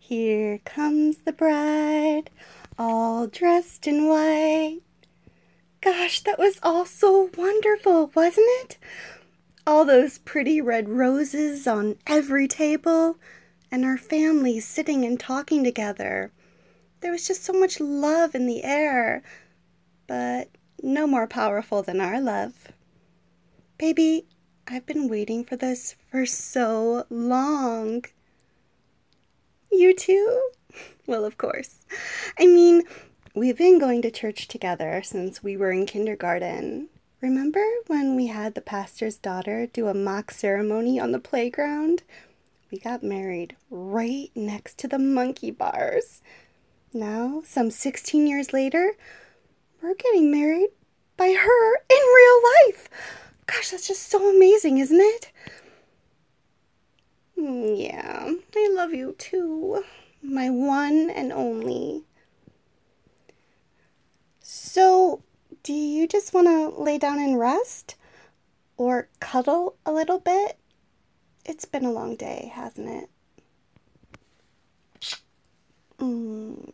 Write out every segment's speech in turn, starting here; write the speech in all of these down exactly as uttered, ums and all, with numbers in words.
Here comes the bride, all dressed in white. Gosh, that was all so wonderful, wasn't it? All those pretty red roses on every table, and our families sitting and talking together. There was just so much love in the air, but no more powerful than our love. Baby, I've been waiting for this for so long. You too? Well, of course. I mean, we've been going to church together since we were in kindergarten. Remember when we had the pastor's daughter do a mock ceremony on the playground? We got married right next to the monkey bars. Now, some sixteen years later, we're getting married by her in real life. Gosh, that's just so amazing, isn't it? Yeah, I love you too, my one and only. So, do you just want to lay down and rest? Or cuddle a little bit? It's been a long day, hasn't it? Mm.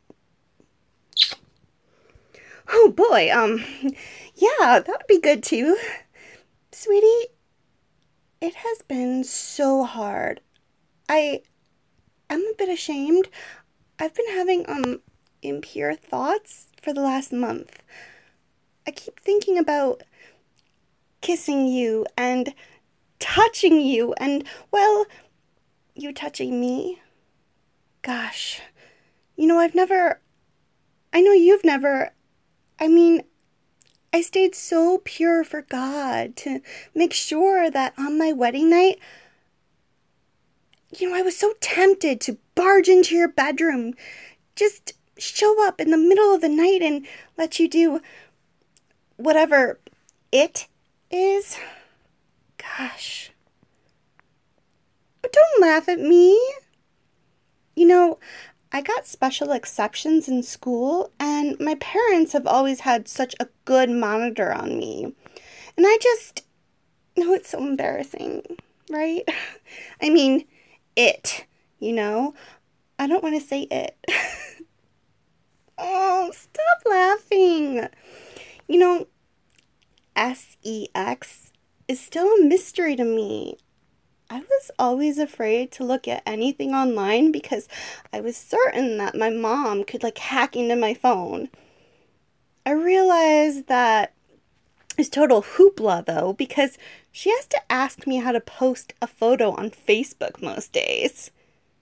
Oh boy, um, yeah, that would be good too. Sweetie, it has been so hard. I, I'm a bit ashamed. I've been having, um, impure thoughts for the last month. I keep thinking about kissing you and touching you and, well, you touching me. Gosh, you know, I've never, I know you've never, I mean, I stayed so pure for God to make sure that on my wedding night, you know, I was so tempted to barge into your bedroom, just show up in the middle of the night and let you do whatever it is. Gosh. But don't laugh at me. You know, I got special exceptions in school, and my parents have always had such a good monitor on me. And I just, no, it's so embarrassing, right? I mean, it, you know? I don't want to say it. Oh, stop laughing. You know, S E X is still a mystery to me. I was always afraid to look at anything online because I was certain that my mom could, like, hack into my phone. I realized that it's total hoopla, though, because she has to ask me how to post a photo on Facebook most days.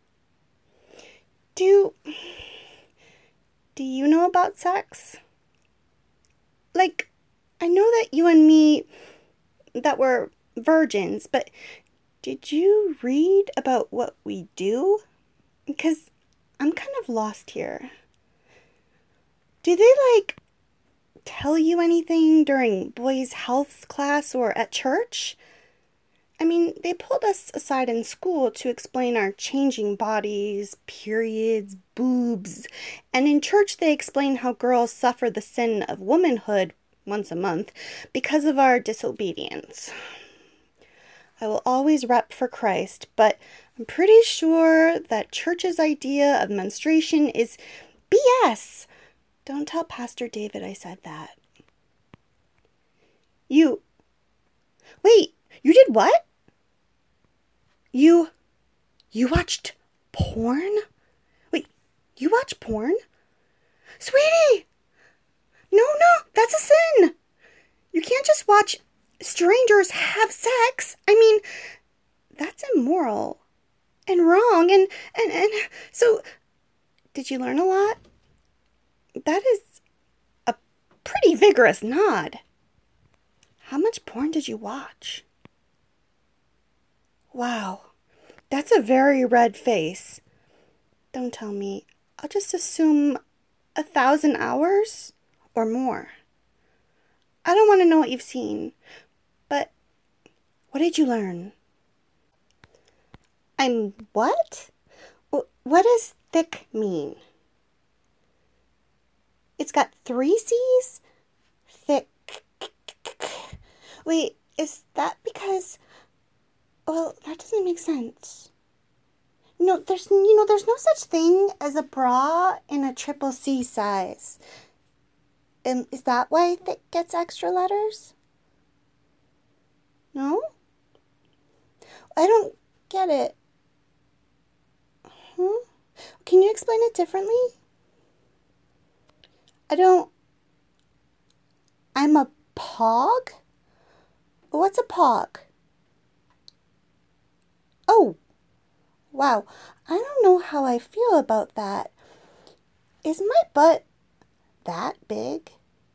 Do... Do you know about sex? Like, I know that you and me, that we're virgins, but did you read about what we do? Because I'm kind of lost here. Do they, like, tell you anything during boys' health class or at church? I mean, they pulled us aside in school to explain our changing bodies, periods, boobs, and in church they explain how girls suffer the sin of womanhood once a month because of our disobedience. I will always rep for Christ, but I'm pretty sure that church's idea of menstruation is B S. Don't tell Pastor David I said that. You... Wait, you did what? You... You watched porn? Wait, you watch porn? Sweetie! No, no, that's a sin! You can't just watch strangers have sex. I mean, that's immoral and wrong and, and, and so, did you learn a lot? That is a pretty vigorous nod. How much porn did you watch? Wow, that's a very red face. Don't tell me. I'll just assume a thousand hours or more. I don't want to know what you've seen, but what did you learn? I'm what? What does thick mean? It's got three C's? Thick. Wait, is that because... Well, that doesn't make sense. No, there's you know there's no such thing as a bra in a triple C size. And is that why it gets extra letters? No? I don't get it. Huh? Can you explain it differently? I don't... I'm a pog? What's a pog? Oh, wow. I don't know how I feel about that. Is my butt that big?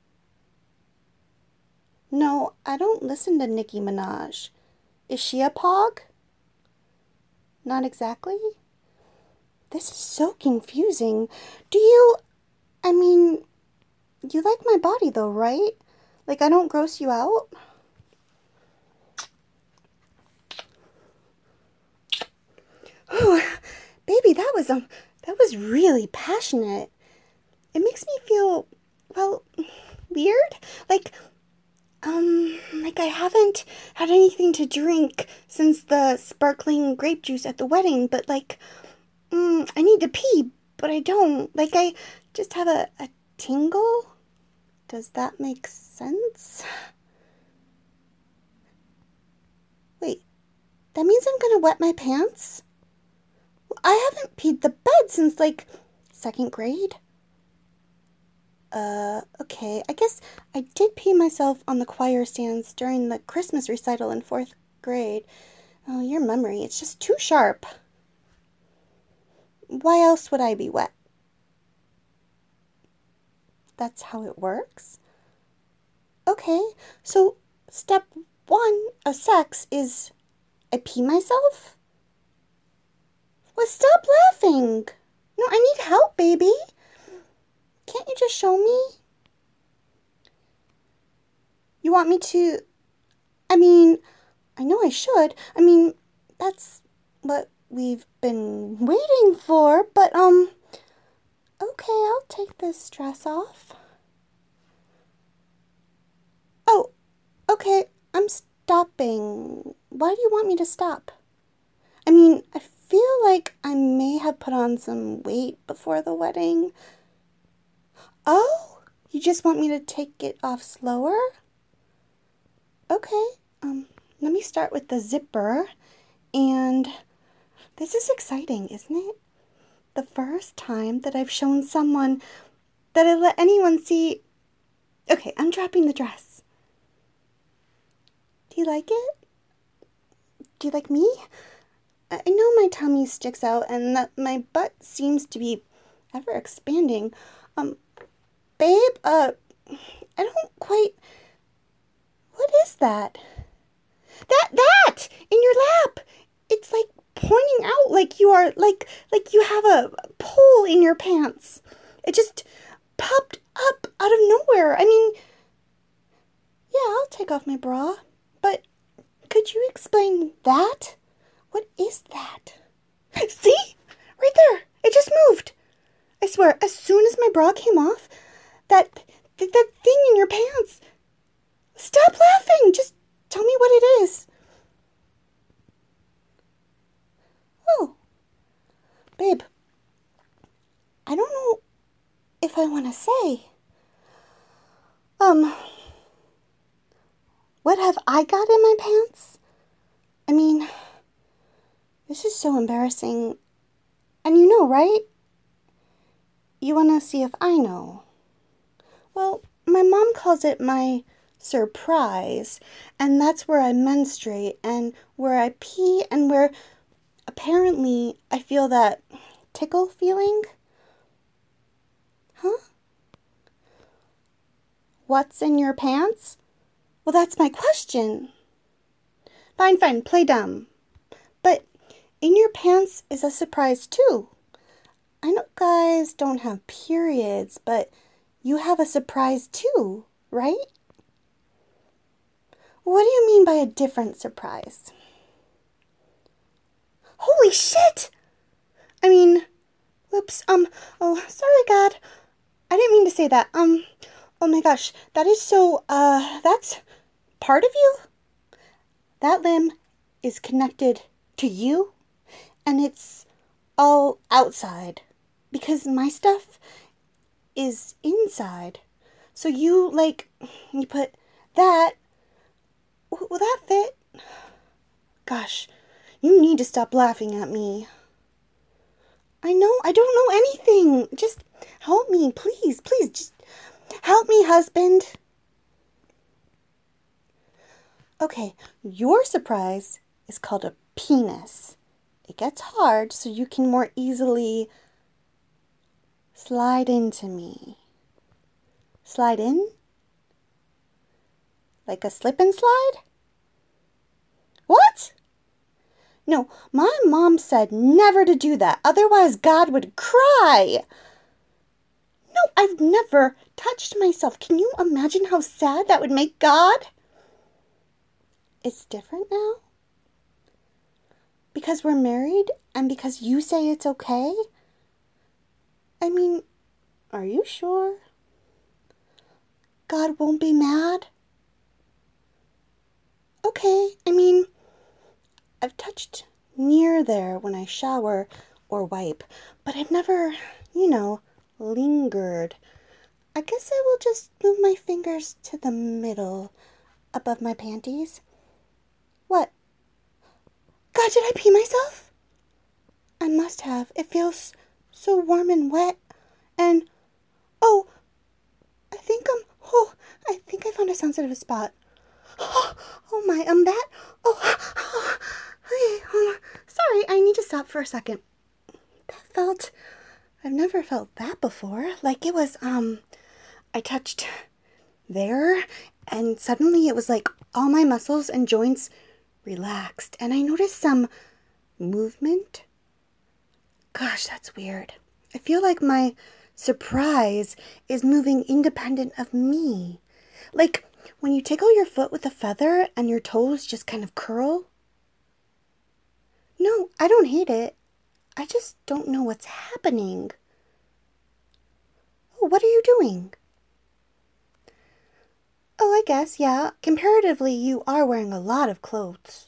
No, I don't listen to Nicki Minaj. Is she a pog? Not exactly. This is so confusing. Do you... I mean, you like my body though, right? Like I don't gross you out? Oh, baby, that was um that was really passionate. It makes me feel, well, weird. Like um like I haven't had anything to drink since the sparkling grape juice at the wedding, but like mm, I need to pee, but I don't. Like I just have a, a tingle. Does that make sense? Wait, that means I'm gonna wet my pants? Well, I haven't peed the bed since like second grade. Uh, okay, I guess I did pee myself on the choir stands during the Christmas recital in fourth grade. Oh, your memory, it's just too sharp. Why else would I be wet? That's how it works? Okay, so step one of sex is I pee myself? Well, stop laughing. No, I need help, baby. Can't you just show me? You want me to... I mean, I know I should. I mean, that's what we've been waiting for, but, um... okay, I'll take this dress off. Oh, okay, I'm stopping. Why do you want me to stop? I mean, I feel like I may have put on some weight before the wedding. Oh, you just want me to take it off slower? Okay, um, let me start with the zipper. And this is exciting, isn't it? The first time that I've shown someone that I let anyone see... Okay, I'm dropping the dress. Do you like it? Do you like me? I know my tummy sticks out and that my butt seems to be ever expanding. Um, babe, uh, I don't quite... What is that? That, that! In your lap! It's like pointing out like you are, like, like you have a pole in your pants. It just popped up out of nowhere. I mean, yeah, I'll take off my bra, but could you explain that? What is that? See? Right there. It just moved. I swear, as soon as my bra came off, that, th- that thing in your pants. Stop laughing. Just tell me what it is. Oh. Babe. I don't know if I want to say. Um. What have I got in my pants? I mean... This is so embarrassing. And you know, right? You want to see if I know. Well, my mom calls it my surprise. And that's where I menstruate and where I pee and where apparently I feel that tickle feeling. Huh? What's in your pants? Well, that's my question. Fine, fine, play dumb. But in your pants is a surprise too. I know guys don't have periods, but you have a surprise too, right? What do you mean by a different surprise? Holy shit! I mean, whoops, um, oh, sorry, God. I didn't mean to say that. Um, oh my gosh, that is so, uh, that's part of you? That limb is connected to you, and it's all outside. Because my stuff is inside. So you, like, you put that. Will that fit? Gosh, you need to stop laughing at me. I know, I don't know anything. Just help me, please, please, just help me, husband. Okay, your surprise is called a penis. It gets hard so you can more easily slide into me. Slide in? Like a slip and slide? What? No, my mom said never to do that, otherwise God would cry. No, I've never touched myself. Can you imagine how sad that would make God? It's different now? Because we're married and because you say it's okay? I mean, are you sure? God won't be mad? Okay, I mean, I've touched near there when I shower or wipe, but I've never, you know, lingered. I guess I will just move my fingers to the middle, above my panties. What? God, did I pee myself? I must have. It feels so warm and wet. And, oh, I think I'm, oh, I think I found a sensitive spot. Oh, oh my, um, that, oh, oh, okay, um, sorry, I need to stop for a second. That felt, I've never felt that before. Like it was, um, I touched there, and suddenly it was like all my muscles and joints relaxed, and I noticed some movement. Gosh, that's weird. I feel like my surprise is moving independent of me. Like when you tickle your foot with a feather and your toes just kind of curl. No, I don't hate it. I just don't know what's happening. Oh, what are you doing? Oh, I guess, yeah. Comparatively, you are wearing a lot of clothes.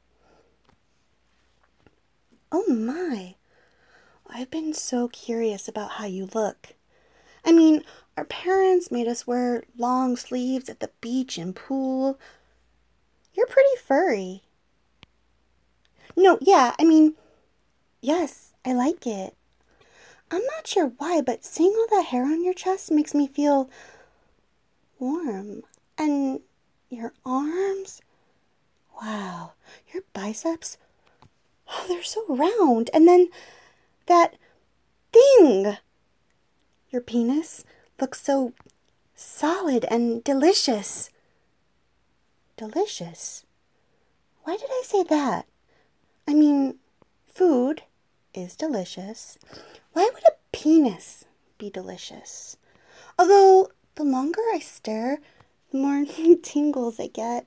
Oh my. I've been so curious about how you look. I mean, our parents made us wear long sleeves at the beach and pool. You're pretty furry. No, yeah, I mean, yes, I like it. I'm not sure why, but seeing all that hair on your chest makes me feel warm. And your arms, wow, your biceps, oh, they're so round. And then that thing, your penis, looks so solid and delicious. Delicious? Why did I say that? I mean, food is delicious. Why would a penis be delicious? Although, the longer I stare, the more tingles I get.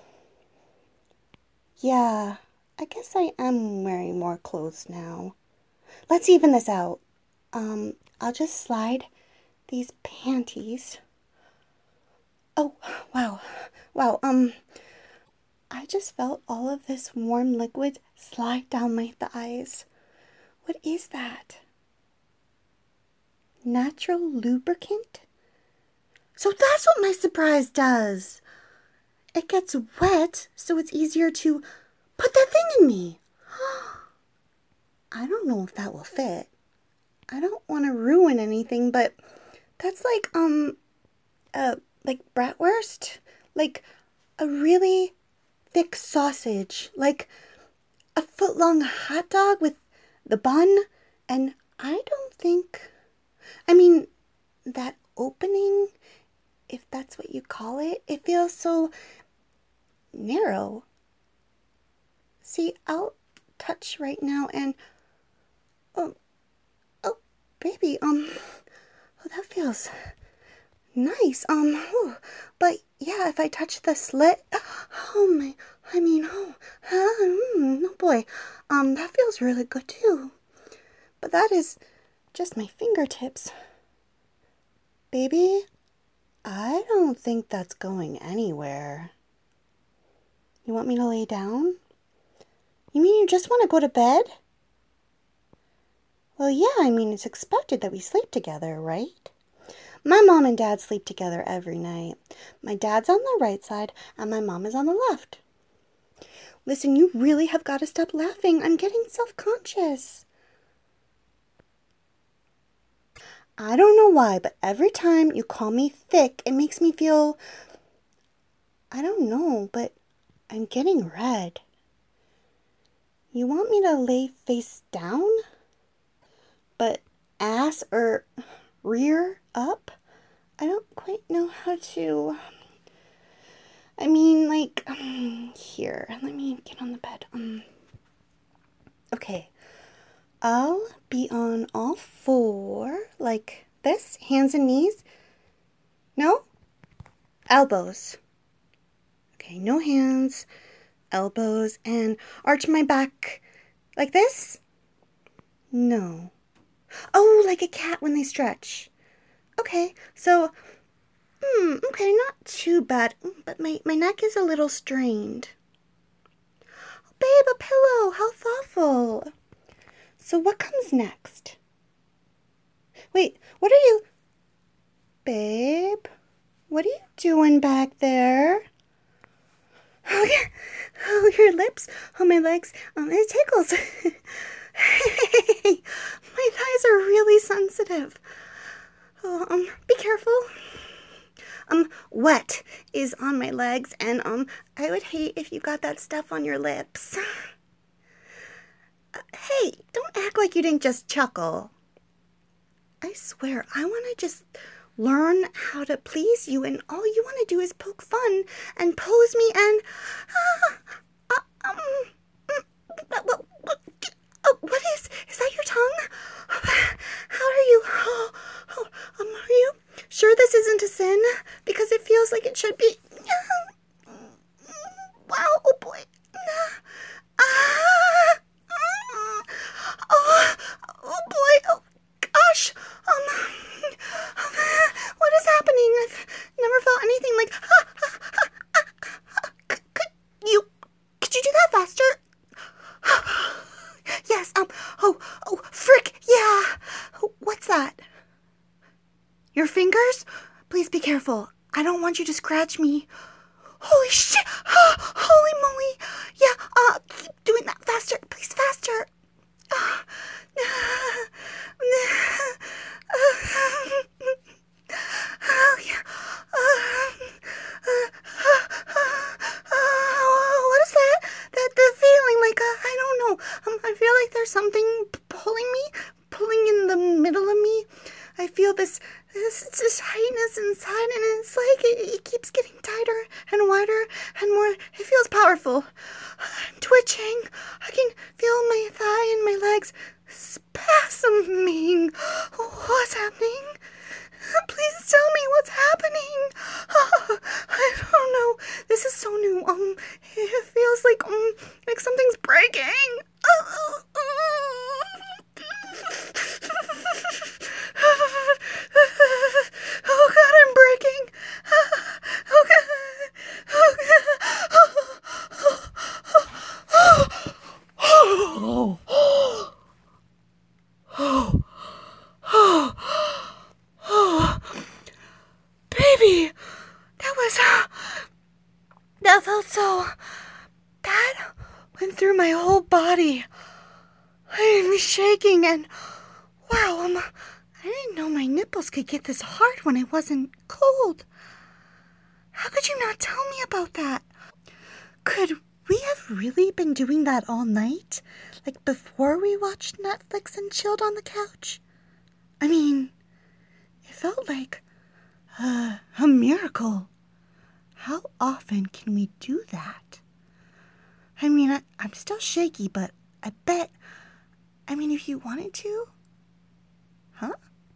Yeah, I guess I am wearing more clothes now. Let's even this out. Um, I'll just slide these panties. Oh, wow. Wow, um, I just felt all of this warm liquid slide down my thighs. What is that? Natural lubricant? So that's what my surprise does. It gets wet, so it's easier to put that thing in me. I don't know if that will fit. I don't want to ruin anything, but that's like, um, uh, like bratwurst. Like a really thick sausage. Like a foot-long hot dog with the bun. And I don't think, I mean, that opening, if that's what you call it, it feels so narrow. See, I'll touch right now and, oh, oh, baby, um, oh, that feels nice, um, oh, but yeah, if I touch the slit, oh my, I mean, oh, um, oh boy, um, that feels really good too, but that is just my fingertips. Baby, I don't think that's going anywhere. You want me to lay down? You mean you just want to go to bed? Well, yeah, I mean, it's expected that we sleep together, right? My mom and dad sleep together every night. My dad's on the right side and my mom is on the left. Listen, you really have got to stop laughing. I'm getting self-conscious. I don't know why, but every time you call me thick, it makes me feel... I don't know, but I'm getting red. You want me to lay face down? But ass or rear up? I don't quite know how to... I mean, like, um, here, let me get on the bed. Um, okay, I'll be on all four, like this, hands and knees. No? Elbows. Okay, no hands, elbows, and arch my back like this? No. Oh, like a cat when they stretch. Okay, so, hmm, okay, not too bad, but my, my neck is a little strained. Oh, babe, a pillow, how thoughtful. So what comes next? Wait, what are you... Babe, what are you doing back there? Oh, yeah. Oh, your lips on my legs. Um, it tickles. Hey, my thighs are really sensitive. Oh, um, be careful. Um, wet is on my legs, and, um, I would hate if you got that stuff on your lips. Uh, hey, don't act like you didn't just chuckle. I swear, I want to just learn how to please you, and all you want to do is poke fun and pose me and... Uh, uh, um, uh, what, what, oh, what is... Is that your tongue? How are you? Oh, oh, um, are you sure this isn't a sin? Because it feels like it should be. Wow, oh boy. Ah, oh, oh boy, oh gosh. Um, what is happening? I've never felt anything like. Could you, could you do that faster? Yes, um, oh, oh, frick, yeah. What's that? Your fingers? Please be careful. I don't want you to scratch me. Holy shit! Holy moly! Yeah, uh, keep doing that faster. Please, faster. Oh, yeah. What is that? That the feeling like, uh, I don't know. Um, I feel like there's something pulling me, pulling in the middle of me. I feel this, this, this tightness inside, and it's like it, it keeps getting tighter and wider and more. It feels powerful. I'm twitching. I can feel my thigh and my legs spasming. What's happening? Please tell me what's happening. Oh, I don't know. This is so new. Um, it feels like um, like something's breaking. Oh, oh God, I'm breaking. Oh God. Oh God. Oh. Oh. Oh. Oh. Baby, that was, uh, that felt so, that went through my whole body. I'm shaking and, wow, um, I didn't know my nipples could get this hard when it wasn't cold. How could you not tell me about that? Could we have really been doing that all night? Like before we watched Netflix and chilled on the couch? I mean, it felt like uh, a miracle. How often can we do that? I mean, I, I'm still shaky, but I bet, I mean, if you wanted to. Huh?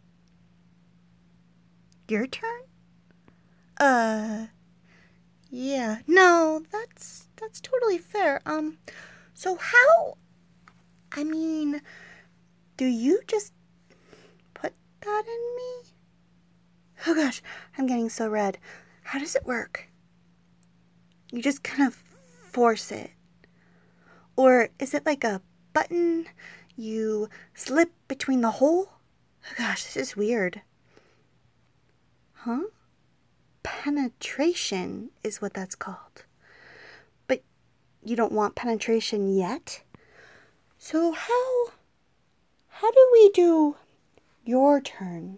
Your turn? Uh, yeah. No, that's, that's totally fair. Um, so how, I mean, do you just put that in me? Oh gosh, I'm getting so red. How does it work? You just kind of force it. Or is it like a button You slip between the hole? Gosh, this is weird. Huh? Penetration is what that's called. But you don't want penetration yet? So how, how do we do your turn?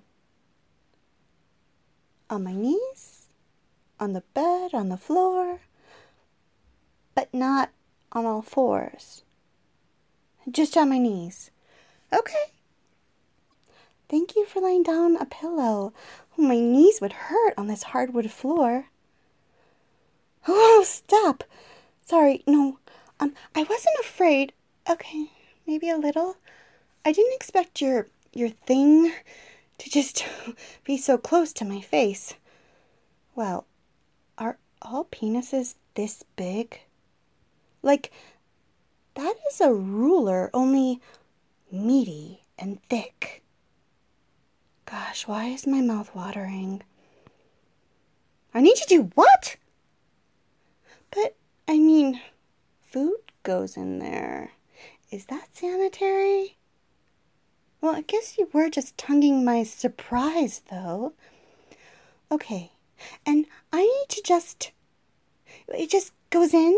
On my knees? On the bed? On the floor? But not on all fours. Just on my knees. Okay. Thank you for laying down a pillow. Oh, my knees would hurt on this hardwood floor. Oh, stop. Sorry, no. Um, I wasn't afraid. Okay, maybe a little. I didn't expect your your thing to just be so close to my face. Well, are all penises this big? Like, that is a ruler, only meaty and thick. Gosh, why is my mouth watering? I need to do what? But, I mean, food goes in there. Is that sanitary? Well, I guess you were just tonguing my surprise, though. Okay, and I need to just... It just goes in?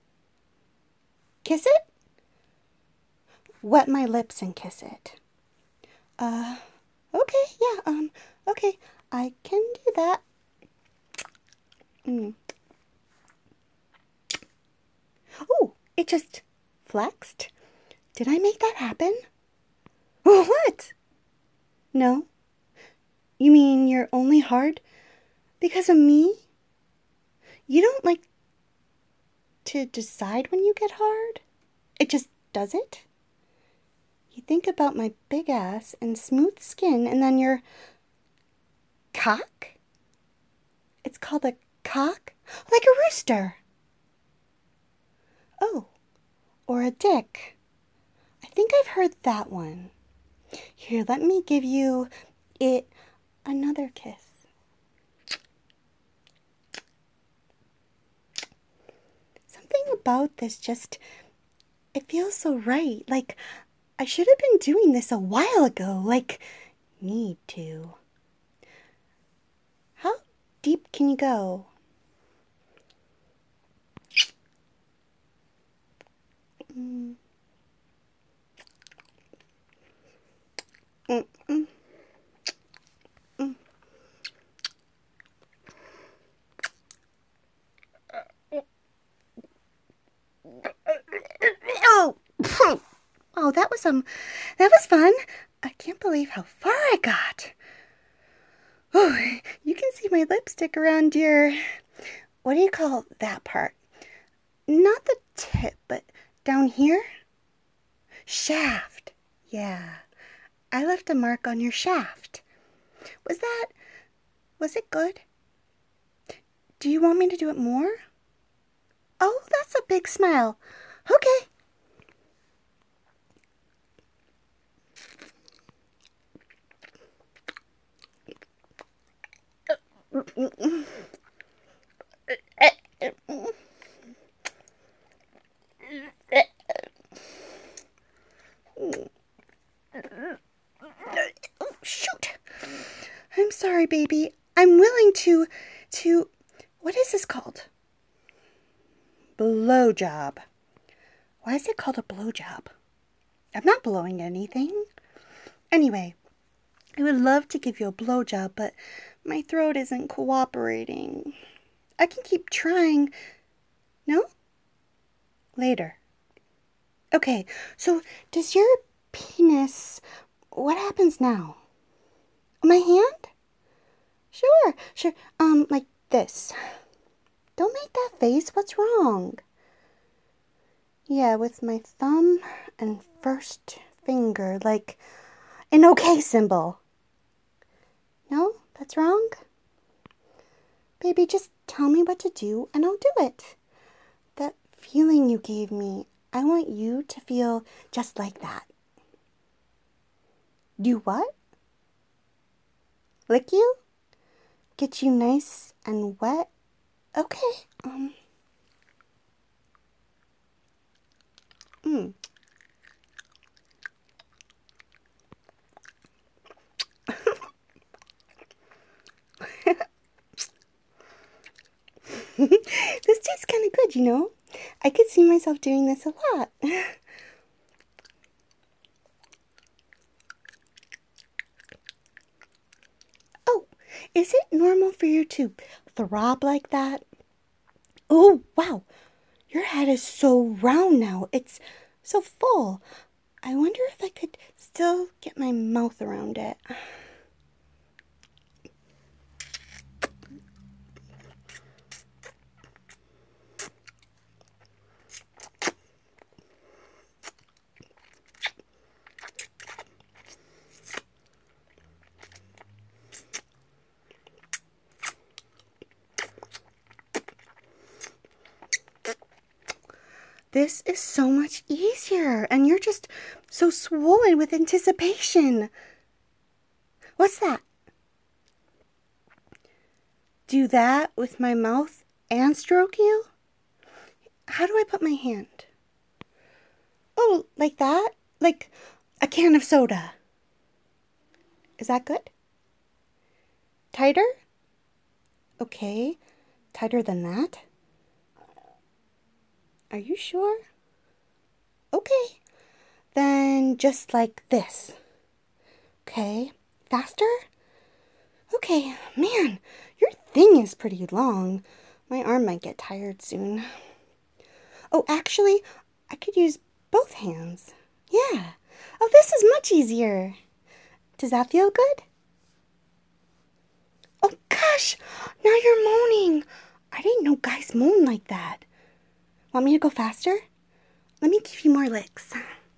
Kiss it? Wet my lips and kiss it. Uh... Okay, yeah, um, okay, I can do that. Mm. Oh, it just flexed. Did I make that happen? What? No? You mean you're only hard because of me? You don't like to decide when you get hard? It just does it? You think about my big ass and smooth skin, and then you're... Cock? It's called a cock? Like a rooster. Oh, or a dick. I think I've heard that one. Here, let me give you it another kiss. Something about this just... It feels so right, like... I should have been doing this a while ago, like, need to. How deep can you go? Mm. Mm -mm. Mm. Oh! Oh, that was, um, that was fun. I can't believe how far I got. Oh, you can see my lipstick around your, what do you call that part? Not the tip, but down here? Shaft. Yeah, I left a mark on your shaft. Was that, was it good? Do you want me to do it more? Oh, that's a big smile. Okay. Oh, shoot. I'm sorry, baby. I'm willing to, to, what is this called? Blowjob. Why is it called a blowjob? I'm not blowing anything. Anyway, I would love to give you a blowjob, but my throat isn't cooperating. I can keep trying. No? Later. Okay, so does your penis... What happens now? My hand? Sure, sure. Um, like this. Don't make that face. What's wrong? Yeah, with my thumb and first finger, like an okay symbol. No? That's wrong? Baby, just tell me what to do and I'll do it. That feeling you gave me, I want you to feel just like that. Do what? Lick you? Get you nice and wet? Okay. Um. Mm. good, you know? I could see myself doing this a lot. Oh, is it normal for you to throb like that? Oh, wow. Your head is so round now. It's so full. I wonder if I could still get my mouth around it. This is so much easier, and you're just so swollen with anticipation. What's that? Do that with my mouth and stroke you? How do I put my hand? Oh, like that? Like a can of soda. Is that good? Tighter? Okay, tighter than that. Are you sure? Okay, then just like this. Okay, faster? Okay, man, your thing is pretty long. My arm might get tired soon. Oh, actually, I could use both hands. Yeah. Oh, this is much easier. Does that feel good? Oh, gosh, now you're moaning. I didn't know guys moan like that. Want me to go faster? Let me give you more licks.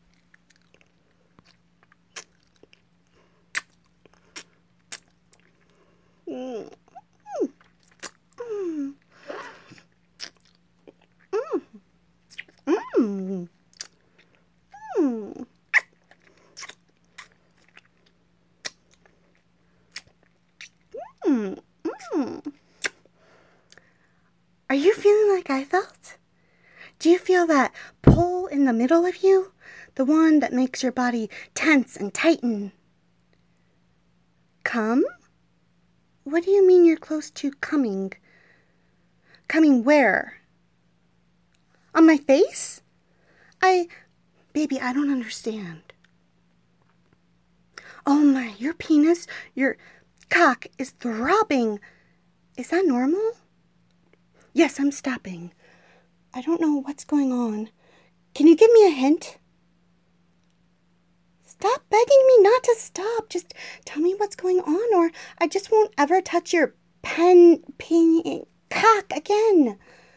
Mm. Mm. Mm. Mm. Mm. Mm. Mm. Are you feeling like I felt? Do you feel that pull in the middle of you? The one that makes your body tense and tighten? Come? What do you mean you're close to coming? Coming where? On my face? I... Baby, I don't understand. Oh my, your penis, your cock is throbbing. Is that normal? Yes, I'm stopping. I don't know what's going on. Can you give me a hint? Stop begging me not to stop. Just tell me what's going on, or I just won't ever touch your pen, pen, cock again.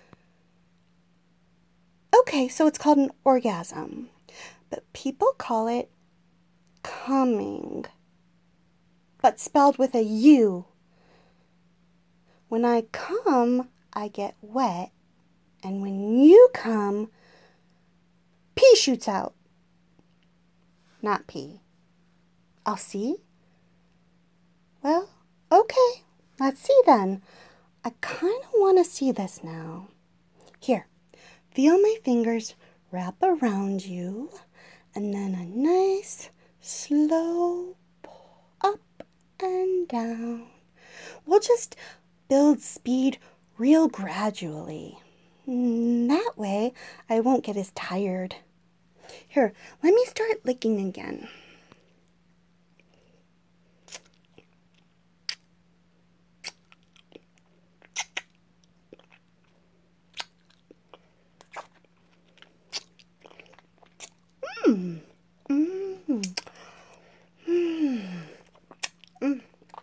Okay, so it's called an orgasm, but people call it coming, but spelled with a U. When I come, I get wet, and when you come, pee shoots out. Not pee. I'll see? Well, okay, let's see then. I kind of want to see this now. Here, feel my fingers wrap around you, and then a nice, slow pull up and down. We'll just build speed real gradually. That way, I won't get as tired. Here, let me start licking again. Mmm. Mmm. Mmm. Mmm.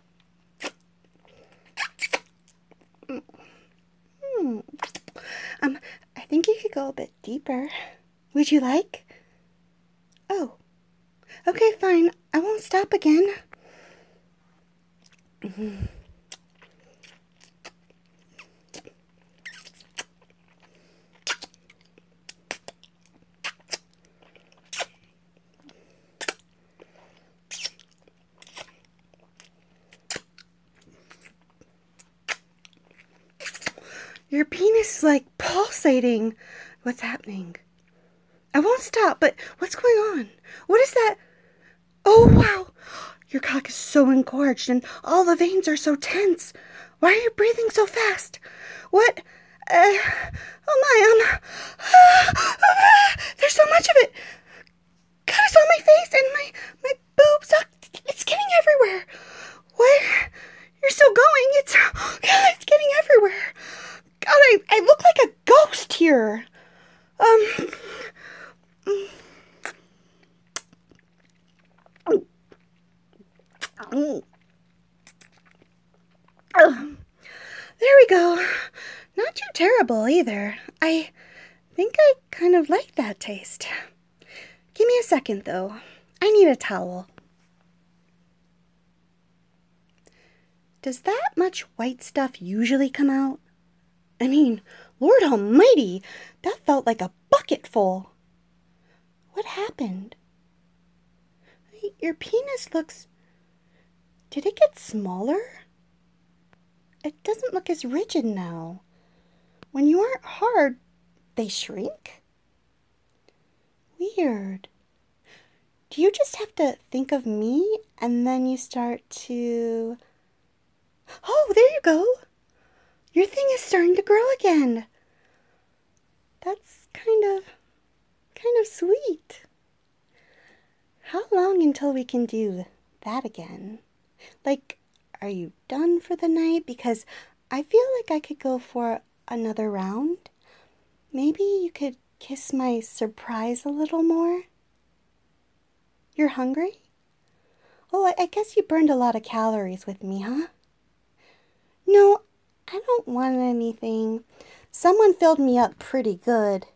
Mmm. Um, I think you could go a bit deeper. Would you like? Oh, okay, fine. I won't stop again. Mm-hmm. Your penis is like pulsating. What's happening? I won't stop, but what's going on? What is that? Oh, wow. Your cock is so engorged and all the veins are so tense. Why are you breathing so fast? What? Uh, oh my, um, uh, there's so much of it. God, it's on my face and my, my boobs. Uh, it's getting everywhere. What? You're still going? It's, God, it's getting everywhere. God, I, I look like a ghost here. Um... Oh, there we go. Not too terrible either. I think I kind of like that taste. Give me a second, though. I need a towel. Does that much white stuff usually come out? I mean, Lord Almighty, that felt like a bucket full. What happened? Your penis looks... Did it get smaller? It doesn't look as rigid now. When you aren't hard, they shrink? Weird. Do you just have to think of me and then you start to... Oh, there you go. Your thing is starting to grow again. That's kind of, kind of sweet. How long until we can do that again? Like, are you done for the night? Because I feel like I could go for another round. Maybe you could kiss my surprise a little more? You're hungry? Oh, I, I guess you burned a lot of calories with me, huh? No, I don't want anything. Someone filled me up pretty good.